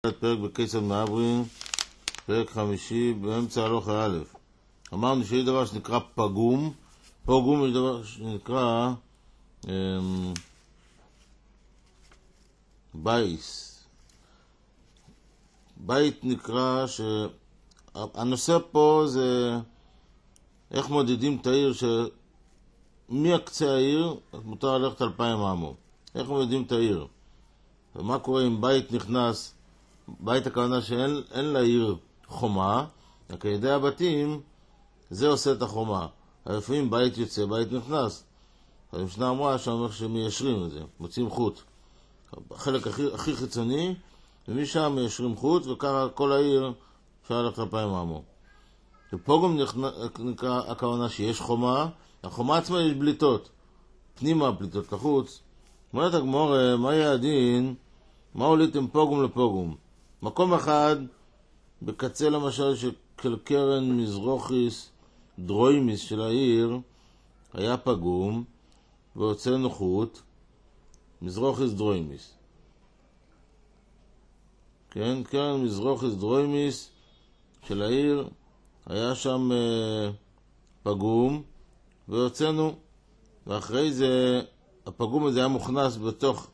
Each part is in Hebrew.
פרק בקיסר מעברין, פרק חמישי, באמצע הלוכה א'. אמרנו שיש דבר שנקרא פגום. פגום יש דבר שנקרא בייס. בית נקרא הנושא פה זה איך מודדים את העיר, שמהקצה העיר מותר ללכת 2,000 אמו. איך מודדים את העיר? ומה קורה אם בית נכנס? בית הכוונה שאין לעיר חומה, רק על ידי הבתים זה עושה את החומה. לפעמים בית יוצא, בית נכנס. המשנה אמרה שאומר שמיישרים את זה, מוצאים חוט. החלק הכי חיצוני, ומשם מיישרים חוט, וככה כל העיר אפשר ללכת 2,000 אמו. ופה גם נקרא הכוונה שיש חומה. החומה עצמה יש בליטות, פנימה בליטות לחוץ. אומרת הגמרא, מה יהיה הדין? מה הוליתם פוגום לפוגום? מקום אחד, בקצה למשל של קרן מזרוכיס דרוימיס של העיר, היה פגום, והוצאנו חוט, מזרוכיס דרוימיס. כן, קרן מזרוכיס דרוימיס של העיר, היה שם פגום, והוצאנו, ואחרי זה, הפגום הזה היה מוכנס בתוך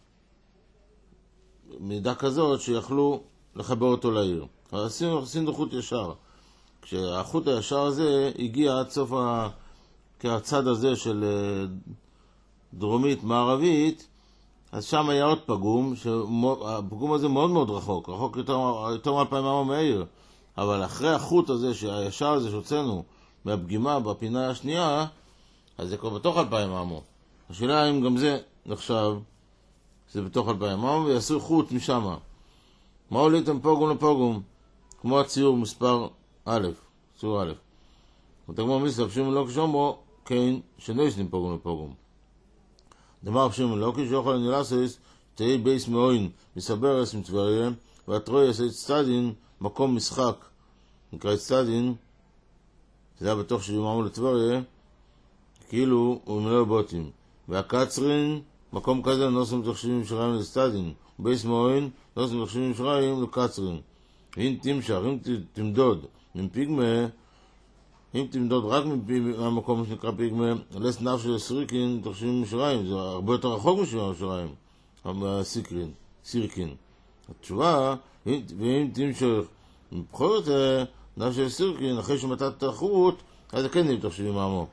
מידה כזאת שיכלו לחבר אותו לעיר. עשינו חוט ישר. כשהחוט הישר הזה הגיע עד סוף הצד הזה של דרומית מערבית, אז שם היה עוד פגום, הפגום הזה מאוד מאוד רחוק יותר מ-2,000 אמו מהעיר. אבל אחרי החוט הזה, הישר הזה שהוצאנו מהפגימה בפינה השנייה, אז זה כבר בתוך 2,000 אמו. השאלה אם גם זה נחשב, זה בתוך 2,000 אמו, ויעשו חוט משם. מה הוליתם פוגום לפוגום? כמו הציור מספר א', ציור א'. ותגמור מיסטר, פשימו לא כשומרו, כן, שלא ישנים פוגום לפוגום. דמר פשימו לא כשיוכל נילסס, תהי בייס מאוין, מסברס מצבריה, והטרוי יעשה צטדין, מקום משחק, נקרא צטדין, זה היה בתוך שיוממו לטבריה, כאילו הוא מלא בוטים. והקצרין, מקום כזה נוסעים בתוך 70 שריים לסטדין, ובייס מאוין, נוסעים בתוך 70 שריים לקצרין. אם תמשך, אם תמדוד מפיגמה, אם תמדוד רק מהמקום שנקרא פיגמה, לס נף של סירקין בתוך 70 שריים, זה הרבה יותר רחוק מ-70 שריים, סירקין. התשובה, ואם תמשך, בכל זאת נף של סירקין, אחרי שמתת את החוט, אז זה כן נהיה בתוך 70 אמו.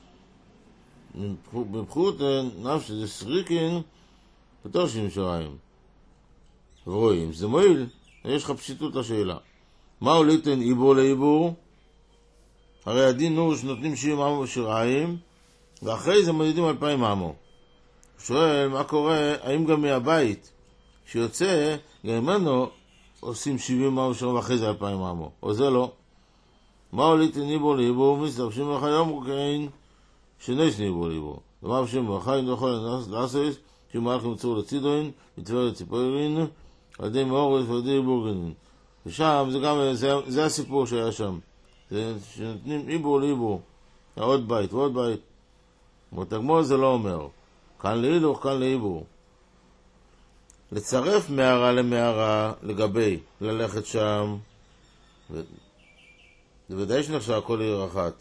בבחוט נף של סירקין, בתוך 70 שריים. ורואים, זה מועיל, יש לך פשיטות לשאלה. מה הוליתן עיבור לעיבור? הרי הדין הוא שנותנים 70 אמו בשיריים, ואחרי זה מודדים 2,000 אמו. שואל, מה קורה, האם גם מהבית שיוצא, גם ממנו עושים 70 אמו בשיריים ואחרי זה 2,000 אמו, או זה לא? מה הוליתן עיבור לעיבור? מסתרשים לך יום רוקעין, שנש עיבור לעיבור. ומה בשם ברחיים לא יכול לעשות, שמהלך ימצאו לצידוין, יתבר לציפוירין, על ידי מאורס ועל ידי בורגנין. ושם זה הסיפור שהיה שם. זה שנותנים עיבור לעיבור. עוד בית ועוד בית. ותגמור זה לא אומר. כאן להילוך, כאן לעיבור. לצרף מערה למערה לגבי ללכת שם. זה ודאי שנחשב הכל עיר אחת.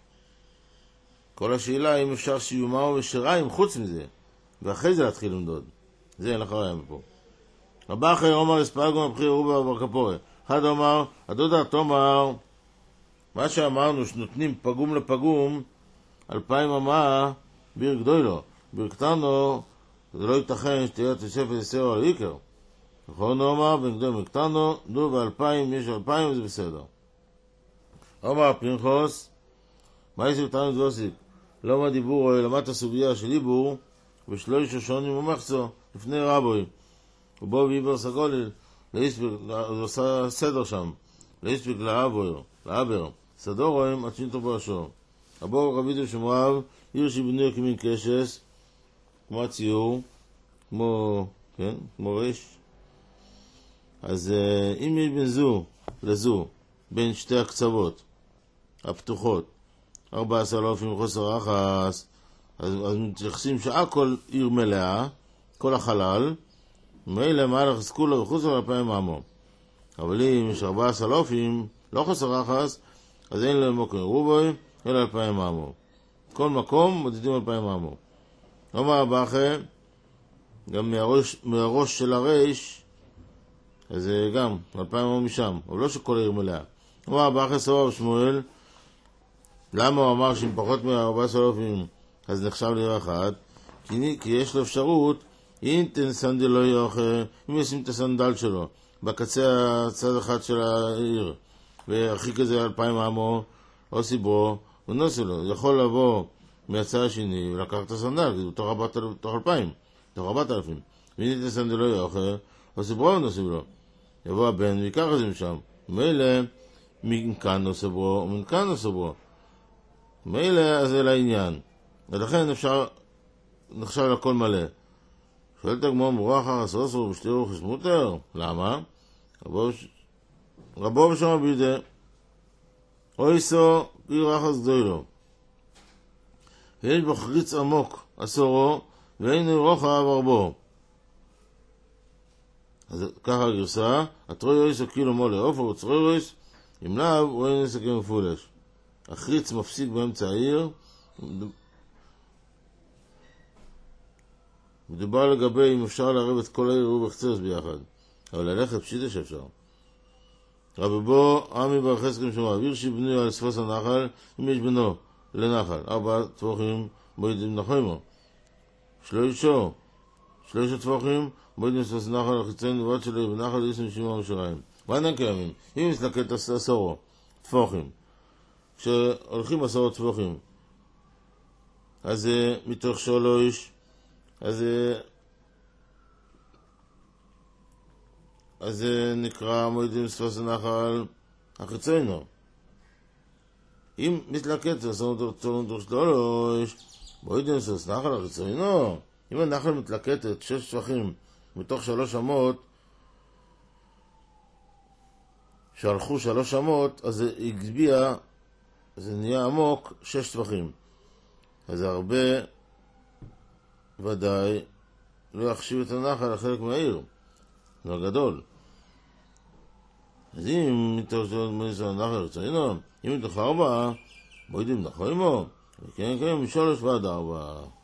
כל השאלה אם אפשר שיומם ושיריים חוץ מזה. ואחרי זה להתחיל למדוד. זה אין לך רעיון פה. הבא אחרי אומר הספגו מבחיר רובה וברקפורי. אחד אומר, הדודה תאמר, מה שאמרנו שנותנים פגום לפגום 2,000 אמה ביר גדולו. ביר קטנו זה לא ייתכן שתהיה תוספת לסר על עיקר. נכון אומר, בין גדול מקטנו, דו ב2,000, יש 2,000 וזה בסדר. אומר פנחוס, מה יש אותנו דבוסיק? לא מה דיבור, למד את הסוגיה של עיבור, ושלוי שושונים ומחצו, לפני רבוי. ובו בעיבר סגוליל, הוא עושה סדר שם, להספיק לעבר, סדור רואים עד שינתו ברשו. הבור רבידו שמואב, עיר שבנוי כמין קשס, כמו הציור, כמו רש. אז אם יש בין זו לזו, בין שתי הקצוות הפתוחות, 14,000 חוסר אחס, אז מתייחסים שהכל עיר מלאה, כל החלל, מילא מהלך סקולה וחוסר 2,000 אמו. אבל אם יש 14 אלופים, לא חסר רחס, אז אין להם מוקר רובוי, אלא 2,000 אמו. כל מקום מודדים 2,000 אמו. אומר באחר, גם מהראש של הראש, אז זה גם 2,000 אמו משם, אבל לא שכל העיר מלאה. אומר באחר סבב שמואל, למה הוא אמר שאם פחות מ-14 אלופים, אז נחשב לעיר אחת? כי יש לו אפשרות, אם תנסנדל לא יוכל, אם ישים את הסנדל שלו בקצה הצד אחד של העיר והרחיק את זה 2,000 אמו או סיברו, הוא נוסע לו, יכול לבוא מהצד השני ולקח את הסנדל, כי הוא תוך 2,000, תוך 4,000. ואם תנסנדל לא יוכל, או סיברו הוא נוסע לו, יבוא הבן ויקח את זה משם, מילא מכאן נוסע בו ומכאן נוסע בו, מילא אז זה לעניין, ולכן אפשר נחשב לכל מלא. שואלת הגמרא מורח הרסוס ובשתירו חשמותר. למה? רבו בשם בידי אויסו פי רחס גדולו, ויש בו חריץ עמוק עשורו ואין רוחב ארבו. אז ככה הגרסה, התרוי אויסו כאילו מולה אופר וצרוי אויס, אם לאו הוא אין נסקים מפולש. החריץ מפסיק באמצע העיר. מדובר לגבי אם אפשר לערב את כל העיר ובחצרס ביחד, אבל ללכת פשיטה שאפשר. רבי בו עמי בר חזקאל שמע, אוויר שבנוי על ספוס הנחל, אם יש בנו לנחל 4 טפוחים בוידים נחוימו, שלושה טפוחים בוידים ספוס הנחל החיצון ועד שלו בנחל יסם שימה ושיריים. ואינן קיימים, אם מסלקט 10 טפוחים, כשהולכים 10 טפוחים, אז מתוך 3, אז זה נקרא מועדים ספוס הנחל החיצונו. אם מתלקט ועשנו דור 3, מועדים ספוס הנחל החיצונו. אם הנחל מתלקטת 6 טפחים מתוך 3 אמות, שהלכו 3 אמות, אז זה הגביע, זה נהיה עמוק 6 טפחים. אז זה הרבה ודאי לא יחשיב את הנחל לחלק מהעיר, זה גדול. אז אם מתוך הנחל רצוינו, אם מתוך 4, בוידים נחוימו, וכן, 3 ועד 4.